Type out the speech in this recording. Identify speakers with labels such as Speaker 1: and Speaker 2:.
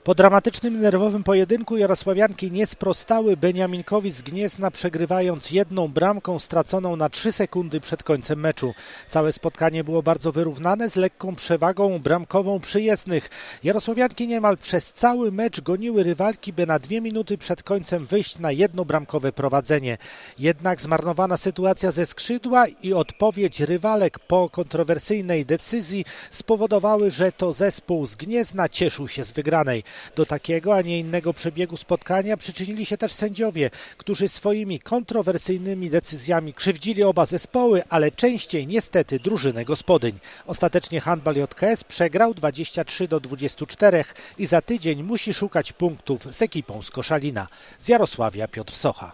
Speaker 1: Po dramatycznym i nerwowym pojedynku jarosławianki nie sprostały Beniaminkowi z Gniezna, przegrywając jedną bramką straconą na 3 sekundy przed końcem meczu. Całe spotkanie było bardzo wyrównane, z lekką przewagą bramkową przyjezdnych. Jarosławianki niemal przez cały mecz goniły rywalki, by na 2 minuty przed końcem wyjść na jednobramkowe prowadzenie. Jednak zmarnowana sytuacja ze skrzydła i odpowiedź rywalek po kontrowersyjnej decyzji spowodowały, że to zespół z Gniezna cieszył się z wygranej. Do takiego, a nie innego przebiegu spotkania przyczynili się też sędziowie, którzy swoimi kontrowersyjnymi decyzjami krzywdzili oba zespoły, ale częściej niestety drużynę gospodyń. Ostatecznie Handball JKS przegrał 23-24 i za tydzień musi szukać punktów z ekipą z Koszalina. Z Jarosławia Piotr Socha.